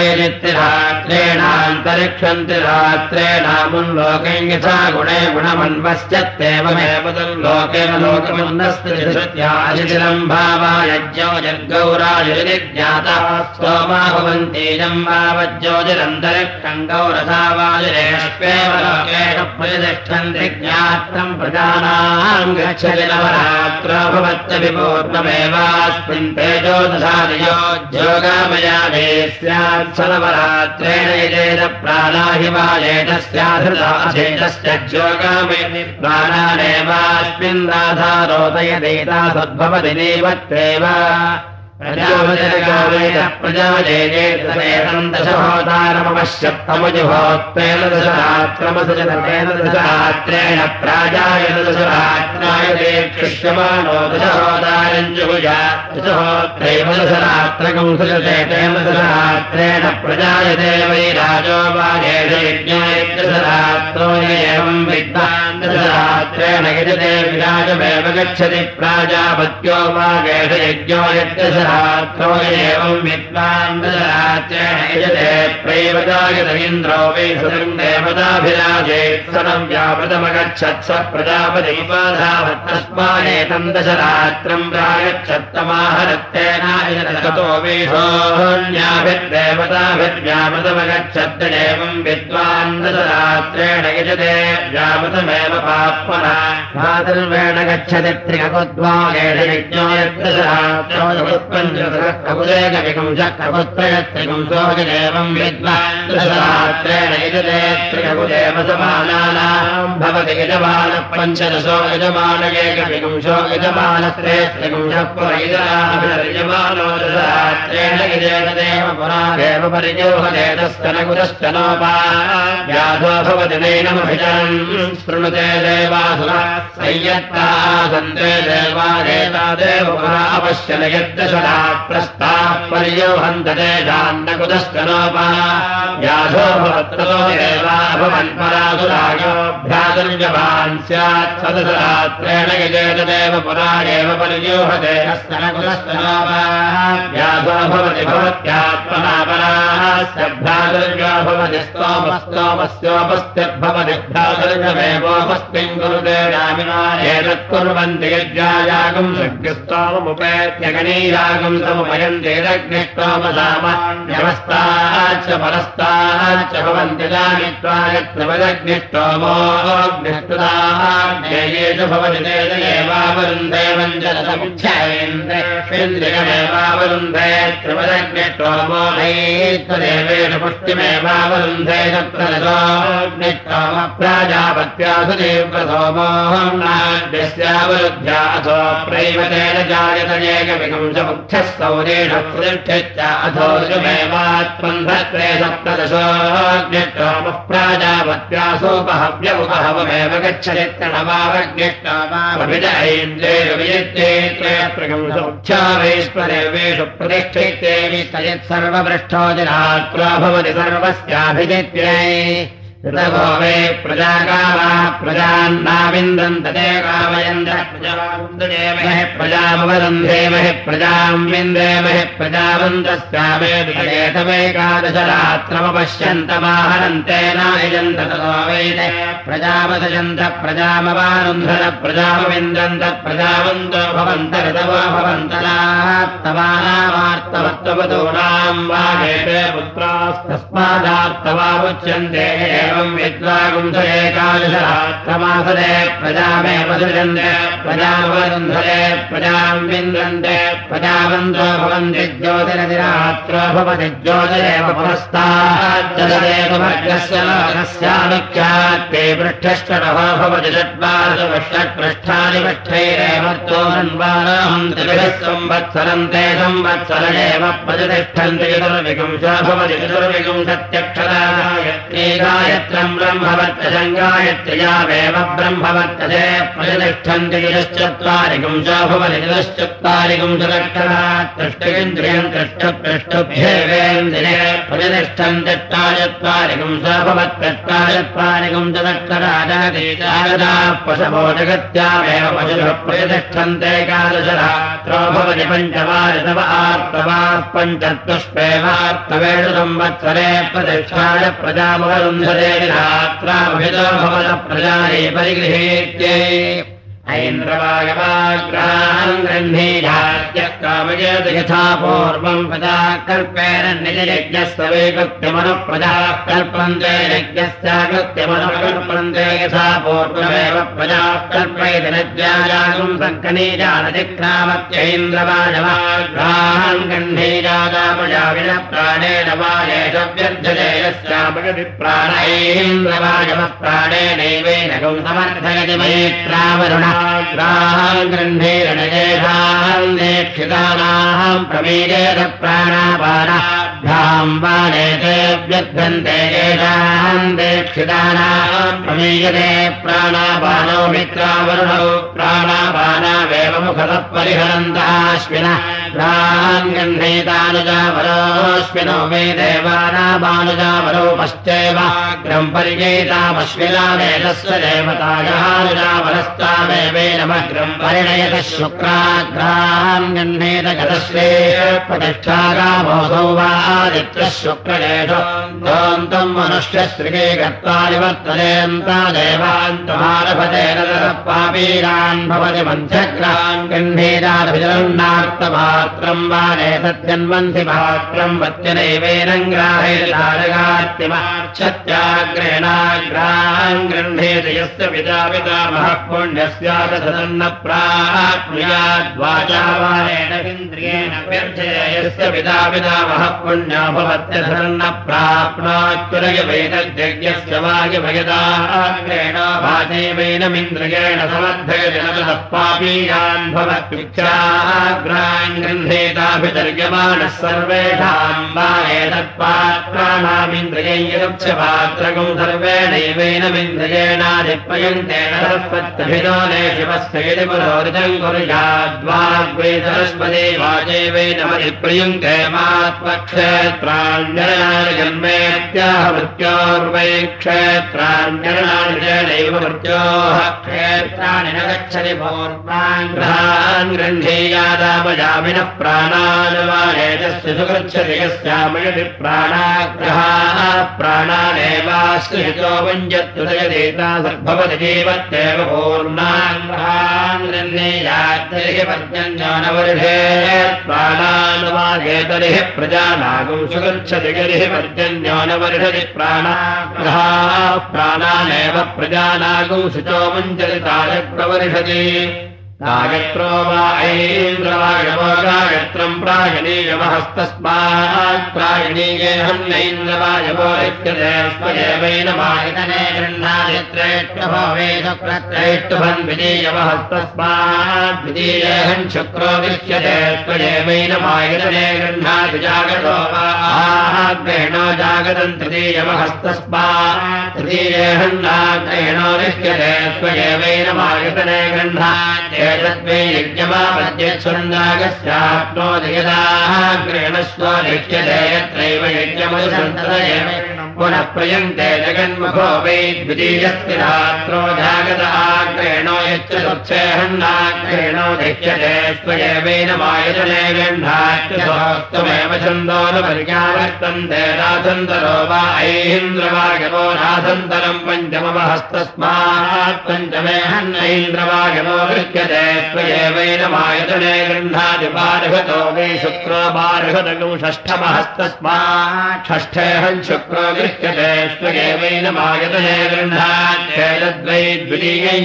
कल्पयदित्रिरात्रेणान्तरिक्षम् त्रिरात्रेणामुम् लोकम् यथा गुणे गुणमन्वश्चत्येवमेव तम् लोकेन लोकमन्नस्त्रिश्रुत्यादिशिरम् भावायज्ञो जर्गौरायुर्ज्ञातः स्तोमा भवन्तीजम् वावज्योतिरन्तरिक्षम् गौरथा वायुरेष्वेव लोकेन प्रतिष्ठन्ति ज्ञात्रम् प्रजानाम् गच्छति नवरात्रो भवत्यभिपूर्णम् एवास्मिन् तेजोदशादयो ज्योगामयामे स्यात् सनवरात्रेण यजेत प्राणाहि वाजेत स्याधृताधेतस्य ज्योगामे प्राणानेवास्मिन् राधारोदयदेता सद्भवति नैवत्येव प्रजापतिर्गामेन प्रजाजेतेतमेतम् दशहोतारमपश्यत्तमुजुहोत्तेन दशरात्रमसजतेन दशरात्रेण प्राजायत दशरात्रायते कृष्यमाणो दशहोतारम् जुहुज दशहोत्रैव दशरात्रकम् सजते तेन दशरात्रेण प्रजायते वै राजो वाजेत यज्ञायदशरात्रो एवम् विद्वान् दशरात्रेण यजते विराजमेव गच्छति प्राजापत्यो वागेत यज्ञो यद्दश रात्रो एवम् विद्वान् दशरात्रेण यजते प्रैवजायत इन्द्रो वै सदृम् देवताभिराजेत् सदम् व्यापृतमगच्छत् स प्रजापतिपाधावत् तस्मादेतम् दशरात्रम् प्रागच्छत्तमाहरत्तेनायजत ततो वै सोऽन्याभिर्देवताभिर्व्यापृतमगच्छत् एवम् विद्वान् दशरात्रेण यजते व्यापृतमेव पाप्मा भातर्वेण गच्छति त्रिककुद्वागेण यज्ञो यत्तसरात्रोदुत्पञ्चककुदेकविकंशककुत्रयत्रिकंसोऽदेवं विद्वात्रेण यजते त्रिककुदेव समानानां भवति यजमानः पञ्चदशो यजमानकेकविकंशो यजमानस्त्रे त्रिकंशपुरयजमानो दशरात्रेण यजेतदेव पुरादेव परिजोहते तस्तनकुतश्चनोपायाधो भवति नैनमभिचरन् शृणुते देवासुरा संयत्ता सन्ते देवादेता देवपुरा अवश्यन यद्दशरा प्रस्ताः पर्योहन्तते जान्नकुतश्चनोपायाधो भवत्ततो देवा भवन्परासुरायोऽभ्यादुर्यवान् स्यात् सदसरात्रेण यजेतदेव पुरा एव पर्योहते हस्तनकुतश्चनोपायाधो भवति भवत्यात्मना परास्यभ्यादुर्यो भवति स्तोमस्तोमस्योपस्थिर्भवति भ्यादुर्यमेवोपस्थिं कुरुते रामिना एतत्कुर्वन्ति यज्ञायागं शक्तिस्तोममुपेत्यगनीयागं समुपयन्ति यदग्निष्टोमसामान्यवस्ताच्च परस्ताच्च भवन्ति जामित्वा यत्र वदग्निष्टोमोऽग्निष्टुताग्नेयेषु भवति तेजयेवावरुन्धे वञ्जनसमुच्छयेन्द्रेन्द्रियमेवावरुन्धे त्रिवदग्निष्टोमो नैत्वदेवेषु पुष्टिमेवावरुन्धे प्राजापत्यासु देव्रसोमोऽस्यावरुद्ध्या अथो प्रैवतेन जायतनेकविकंशमुख्यः सौरेण प्रतिष्ठित्य अथो ऋमेवात्मन्धत्रे सप्तदशोऽग्निष्टोमः प्राजापत्यासोपहव्य उपहवमेव गच्छतित्तनवावग्निष्टोमावभिजैन्द्रेण प्रकंसमुख्या वैश्वदेवेषु प्रतिष्ठितेवि तयत्सर्वपृष्ठो जनात्रा भवति सर्वस्याभिजित्यै ऋतवो वे प्रजागावा प्रजान्नाविन्दन्तते कामयन्तः प्रजावन्ददेमहि प्रजामवरुन्धेमहि प्रजां विन्देमहि प्रजावन्दस्यामेकादशरात्रमपश्यन्तमाहरन्तेनायजन्त ततो वैते प्रजावसजन्त प्रजामवारुन्धन प्रजामविन्दन्त प्रजावन्तो भवन्त ऋतवो भवन्तरात्तवानामार्तवत्ववतूनां वागेते पुत्रास्तस्मादार्तवामुच्यन्ते विद्वागुंस एकादशरात्रमासदे प्रजामेव सृजन्ते प्रजावरुन्धरे प्रजां विन्दन्ते प्रजावन्तो भवन्ति ज्योतिरतिरात्रो भवति ज्योतिरेव पुरस्ताज्जलदेवभर्गस्य लोकस्यानुख्यात्ते पृष्ठश्चरः भवति षट्वादशषट्पृष्ठानि पृष्ठैरेव तोन्वाराहन्ति संवत्सरन्ते संवत्सरमेव प्रतिष्ठन्ति चतुर्विंशो भवति चतुर्विंशत्यक्षरायत्रे गायत्रं ब्रह्मवत्यसङ्गायत्र्यावेव ब्रह्मवर्तते प्रतिष्ठन्ति चतुश्चत्वारिपुंसो भवति चतुश्चत्वारिपुंसलक्षणात् तृष्टिन्द्रियं तृष्टपृष्टुभ्येवेन्द्रिये प्रतिष्ठन्ति चत्वारिपुंसो भवत्यत्वाचत्वारिपुंसलक्षराजातीजागदाः पशवो जगत्यावेव पशुः प्रतिष्ठन्ते एकादशरात्रो भवति पञ्चवारितव आर्तवाः पञ्चत्वष्पेवार्तवेषु संवत्सरे प्रतिष्ठाय प्रजामवरुन्धरे रात्राभितो भवत प्रजाये परिगृहीत्यै ऐन्द्रवागवाग्रान् गृह्णीयात्यः कामयेत यथा पूर्वं प्रजा कल्पेन निजयज्ञस्सवेकृत्यमनुः प्रजाः कल्पन्ते यज्ञस्याकृत्यमनुः कल्पन्ते यथा पूर्वमेव प्रजाः कल्पयति नद्यायागुं सङ्कनीजानतिक्रामत्यैन्द्रवागवाग्रान् गृह्णीयादा प्रजाविन प्राणेन वायेष व्यर्थते यस्यापगति प्राणैन्द्रवागवः प्राणेनैवेनगुं समर्थयति मैत्रावरुणः ग्राहान् गृह्णीरणजेषाम् दीक्षितानाम् प्रमीयेत प्राणापानाभ्याम् बाणेते व्यध्यन्ते येषाम् दीक्षितानाम् प्रमीयते प्राणापानौ मित्रावरुणौ प्राणापानावेव मुखतः परिहरन्तः अश्विनः ग्राहान् गृह्णीतानुजावरोऽश्विनो मे देवानामानुजावरो पश्चैव ग्रम् पर्येतामश्विना वेदस्य देवतायानुजावरस्तावे देवेनमग्रम् परिणयतः शुक्राग्राम् गह्नेत गतस्वे प्रतिष्ठागामोऽसौ वा आदित्यः शुक्रजेषु दोऽन्तम् मनुष्यस्त्रिगे गत्वा निवर्तयन्ता देवान्तमारभतेन ततः पापीरान् भवति मन्थग्रान् गह्नेताभिजरन्नार्तमात्रम् वा नेतद्यन्वन्ति पात्रम् वत्यनैवेनम् ग्राहैर्दारगात्यमार्च्छत्याग्रेणाग्रान् गृह्णेत यस्य पिता पितामहः पुण्यस्यादधन्न प्राप्नुयाद्वाचा वा नेनेन्द्रियेण व्यर्थय यस्य पिता पितामहः पुण्यो भवत्यधन्न प्राप्नोत्तुरयवैनद्यज्ञस्य वायुभयदाग्रेण वाचैवैनमिन्द्रियेण समर्थयति न ततः पापीयान् भवत्युच्चाग्रान् गृह्णेताभितर्यमाणः सर्वेषाम् वा एतत्पात्राणामिन्द्रियै यदुच्यपात्रकम् सर्वेणैवेनमिन्द्रियेणाधिप्रयुङ्क्तेन सरस्वत्यभितो ने शिवस्य यदि पुरोरितम् कुर्याद्वाग्वै सरस्वती वाचैवेनमधिप्रयुङ्क्ते मात्मक्षेत्राण्यरणानि जन्मेत्याह मृत्योर्वै क्षेत्राण्यरणानि चैव मृत्योः क्षेत्राणि न गच्छति पूर्वान् ग्रहान् गृह्णीयादामयामिनः प्राणान् वा एतस्य सुगच्छति यस्यामयति प्राणाग्रहाः प्राणानेवास्तु हितो वञ्जत्युदयदेता सर्वभवति जीवत्येव पूर्णान् ग्रहान् गृह्णीयाद्तरिः पर्जन्यो न वर्षे प्राणान् वा एतरिः प्रजानागुं सुगच्छति गिरिः पर्जन्यो न वर्षति प्राणाग्रहाः प्राणानेव प्रजानागुं शुचो वञ्चति ताय प्रवर्षति गायत्रो वा ऐन्द्रवायवो गायत्रम् प्रायणीयमहस्तस्मात् प्रायणीयेऽहन्यैन्द्रवायवो लिख्यते स्वयेवैनमायतने गृह्णादित्रेष्टभो वै शुक्रत्रैष्टभन् विधीयमहस्तस्मात् विधीयेऽहन् शुक्रो लिख्यते स्वयेवैनमायतने गृह्णादि जागतो वा आग्रेणो जागतम् तृतीयमहस्तस्मात् तृतीयेऽहन्नाग्रेणो लिख्यते स्वयेवैनमायतने गृह्णात् एतद्वै यज्ञमापद्यच्छन्दागस्याप्नोति यदाग्रेणस्व लिख्यते यत्रैव यज्ञमनुसन्ततये पुनः प्रयन्ते जगन्मुखो वै द्वितीयस्ति रात्रो जागत आग्रेणो यच्चतुर्थेऽहन्नाग्रेणो लिख्यते स्वयेवैनमायतने गृह्णात्यसोऽस्तमेव छन्दो न पर्यावर्तन्ते राथन्तरो वा ऐन्द्रवायवो राथन्तरम् पञ्चममहस्तस्मात् पञ्चमेऽहन्नैन्द्रवायवो लिख्यते स्वयेवैनमायतने गृह्णाति बार्हतो वै शुक्रो बार्हतगौ षष्ठमहस्तस्मात् षष्ठेऽहम् शुक्रो लिख्यते स्वयेवैनमायतने गृह्णात्येतद्वै द्वितीयं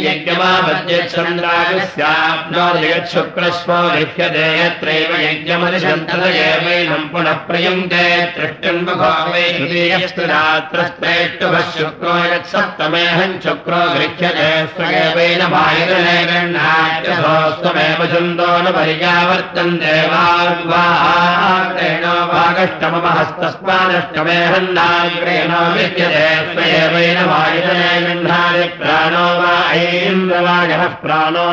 यज्ञमापद्यच्छन्द्रागस्याप्नोति यच्छुक्रस्वो लिख्यते यत्रैव यज्ञमनिषन्ततयेवैनं पुनः प्रयुङ्क्ते त्रिष्टन्मुखो वै तृतीयस्तु रात्रस्त्रेष्टुभः शुक्रो यत्सप्तमेऽहं शुक्रो लिख्यते स्वयेवैनमायतने गृह्णात्यसोऽस्तमेव छन्दो न पर्यावर्तन्ते वाग्वाग्रेणो वागष्टममहस्तस्मादष्टमेऽहन्नाग्रेणो लिख्यते स्वयेवैनमायतने गृह्णाति प्राणो वा ऐन्द्रवायवः प्राणो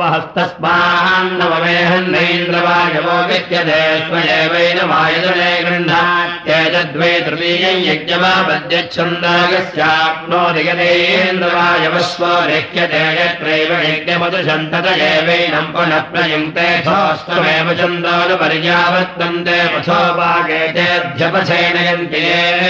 नवममहस्तस्मान्नवमेऽहन्नैन्द्रवायवो लिख्यते स्वयेवैनमायतने गृह्णात्येतद्वै तृतीयं यज्ञमापद्यच्छन्दागस्याप्नोति यदेन्द्रवायवस्वो लिख्यते यत्रैव यज्ञमधुसन्ततयेवैनं पुनः प्रयुङ्क्ते सोऽस्तमेव छन्दो न पर्यावर्तन्ते पथो भागे चेध्यपथेनयन्ति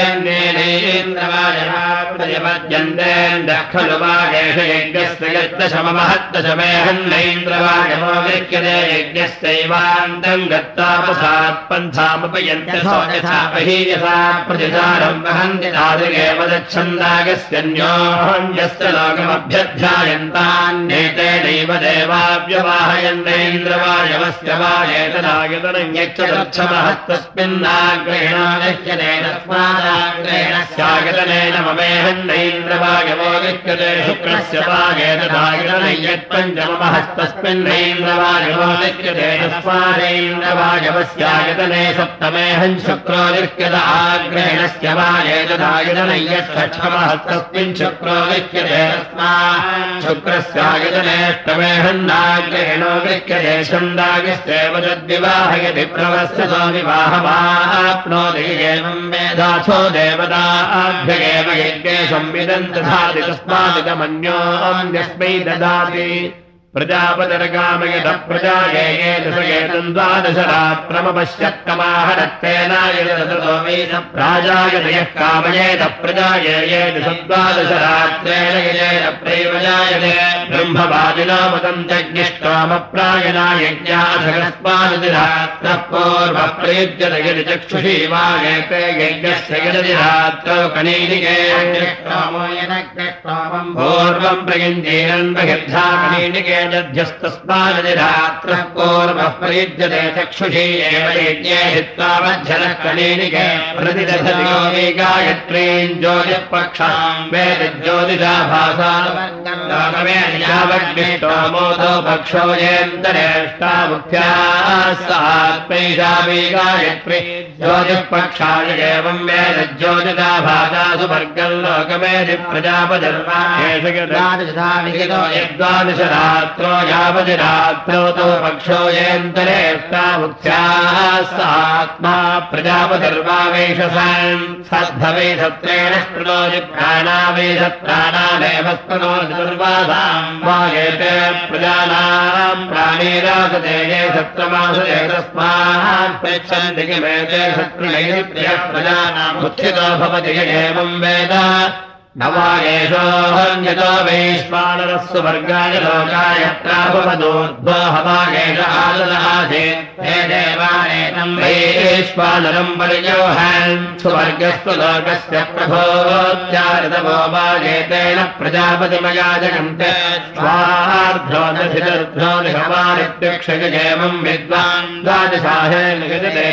प्रतिपद्यन्ते खलु वागेश यज्ञस्य यज्ञस्यमहत्तशमेऽहन्नैन्द्रवायवो लिख्यते यज्ञस्यैवान्तम् गत्तापसात् पन्थामुपयन्ति यथा बहीयसा प्रतिसारम् वहन्ति तादृगेव दच्छन्दागस्यन्योऽहन्यस्य लोकमभ्यध्यायन्तान्येतेनैव देवाव्यवाहयन्नैन्द्रवायवस्य वा एतदायतनं यच्चतुर्थमहस्तस्मिन्नाग्रेणो लिख्यते तस्मादाग्रेणस्यायतनेन ममेऽहन्नैन्द्रवायवो लिख्यते शुक्रस्य वा एतदायतनं यत्पञ्चममहस्तस्मिन्नैन्द्रवायवो लिख्यते तस्मादैन्द्रवायवस्यायतने सप्तमेऽहं शुक्रो लिख्यत आग्रेणस्य वा एतदायतनं यत्षष्ठमहस्तस्मिन् शुक्रो लिख्यते तस्मात् शुक्रस्यायतनेष्टमेऽहन्नाग्रेणो लिख्यते छन्दागस्यैव तद्विवाहयति प्रवस्यतो विवाहमाप्नोति एवं वेदाथो देवताभ्यगेव यज्ञे संविदन् दधाति तस्मादिदमन्योऽन्यस्मै ददाति प्रजापतिर्गामयत प्रजाये दशकेतम् द्वादशरात्रमपश्यत्कमाहरत्तेनायतो प्राजायत यः कामयेत प्रजाये दशद्वादशरात्रेण यजेन प्रैवजायते ब्रह्मवादिना मतं जज्ञष्टामप्रायणा यज्ञाधकस्मादिरात्रः पूर्वः प्रयुज्यत यदि चक्षुषी वागेते यज्ञस्य यदि रात्रौ कनीनिके पूर्वम् प्रयुञ्जीरन् बहिर्धा कनीनिके दध्यस्तस्मादिरात्रः पूर्वः प्रयुज्यते चक्षुषी एव यज्ञे हित्वा मध्यनः कनीनिके प्रतिदधति यो मे गायत्रीम् ज्योतिःपक्षाम् वेद ज्योतिषा भासा मोदो पक्षो येन्दरेष्टामुख्याः सात्मैषा मे गायत्री ज्योतिःपक्षाय एवम् वेद ज्योतिषा भासा सुवर्गम् लोकमेधि प्रजापतिर्वादशधाविहितो यद्वादशरात्रो यावति रात्रौ तौ पक्षो येन्दरेष्टामुख्याः सात्मा प्रजापतिर्वावेशसान् सद्धवे सत्रेण स्पृणोति प्राणावेशत्राणामेव स्पृणोति दुर्वासाम् वागेते प्रजानाम् प्राणीरासते ये सत्रमासते तस्मात् पृच्छन्ति किमेते शत्रुणैः प्रियः प्रजानाम् उत्थितो भवति य एवम् वेद नवागेशोऽहन्यतो वैश्वानरः सुवर्गाय लोकाय प्राभवदोद्भो हवागेश आददासीत् हे देवानेतम् वैश्वानरम् परियोहन् सुवर्गस्तु लोकस्य प्रभोत्यारितमो वागेतेन प्रजापतिमया जगन्ते स्वार्धो दधिदर्धो निहवानित्यक्षयेवम् विद्वान् द्वादशाहे निगजते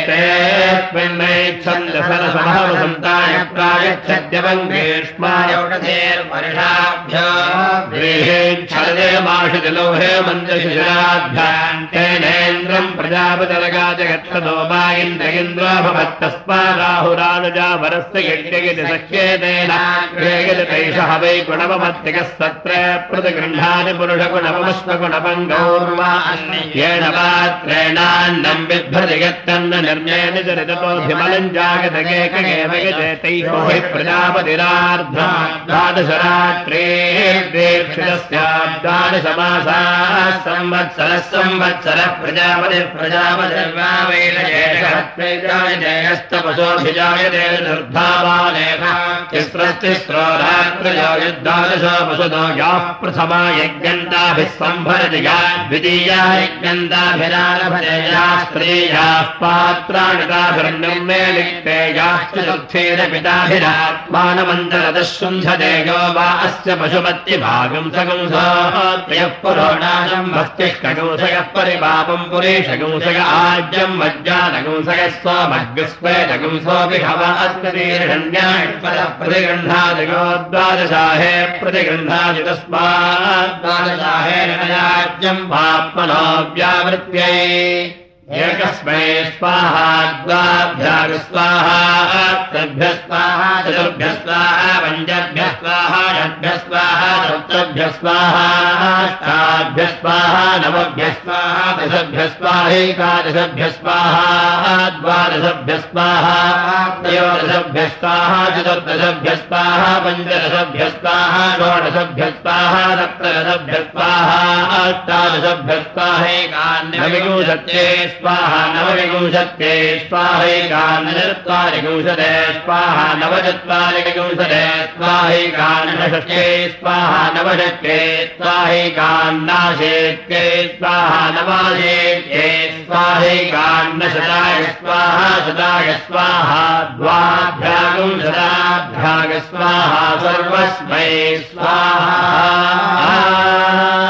तेऽस्मिन्नैच्छन्दसरसमहवसन्ताय प्रायच्छद्यवङ्गेष्माय वर्षाभ्यो गृहेच्छलदेमाशिलोहे मन्दशिशिराभ्याम् तेनेन्द्रम् प्रजापतिरगाजगच्छतो वा इन्द्रेन्द्रो भवत्तस्मादाहुरानुजा वरस्य यज्ञयति सख्येतेन यजतैषः वै गुणवमत्तिकः सत्रे प्रतिगृह्णानि पुरुषगुणवमश्वगुणपङ्गौर्वा येन पात्रेणान्नम् बिभ्रति यत्तन्न निर्मेनि चरिततोऽभिमलम् जागतकेकगेव यजेतैको हि प्रजापतिरार्ध्वा द्वादशरात्रेर्दीक्षितस्याब्दादशमासाः संवत्सरः संवत्सरः प्रजापतिः प्रजापतिर्वावेलयेषस्तपशोऽभिजायते निर्धावानेन तिस्रस्तिस्रो रात्रयो युद्धादशो पशुतो याः प्रथमा यज्ञन्ताभिः सम्भरति या द्वितीया यज्ञन्ताभिरारभते याः स्त्रीयाः पात्राणि ताभिर्निम्ने लिप्ते याश्च चतुर्थेन पिताभिरात्मानमन्तरतः शुन्धते यो वा अस्य पशुपत्यभागम् सगुंसोऽत्रयः पुरोणाशम् मस्तिष्कगुंसयः परिपापम् पुरेशगुंसय आज्यम् मज्जानगुंसयः स्वमग्स्वेदगुंसोऽपि हवा अस्मतीर्षण्याः प्रतिगृह्णादिगो द्वादशाहे प्रतिगृह्णादि तस्मात् द्वादशाहे निर्णयाज्यम् पाप्मनो व्यावृत्यै एकस्मै स्वाहा द्वाभ्याः स्वाहा त्रिभ्यः स्वाहा चतुर्भ्यः स्वाहा पञ्चभ्यः स्वाहा षड्भ्यः स्वाहा सप्तभ्यः स्वाहा अष्टाभ्यः स्वाहा नवभ्यः स्वाहा दशभ्यः स्वाहैकादशभ्यः स्वाहा द्वादशभ्यः स्वाहा त्रयोदशभ्यः स्वाहा चतुर्दशभ्यः स्वाहा पञ्चदशभ्यः स्वाहा षोडशभ्यः स्वाहा सप्तदशभ्यः स्वाहा अष्टादशभ्यः स्वाहैकान्यविंशत्यै स्वाहा नवविंशत्यै स्वाहैकान्नचत्वारिविंशते स्वाहा नवचत्वारिविंशते स्वाहैकान्नषष्ट्यै स्वाहा नवषष्ट्यै स्वाहैकान्नाशीत्यै स्वाहा नवाशीत्यै स्वाहैकान्नशताय स्वाहा शताय स्वाहा द्वाभ्यागुंशताभ्याग स्वाहा सर्वस्मै स्वाहा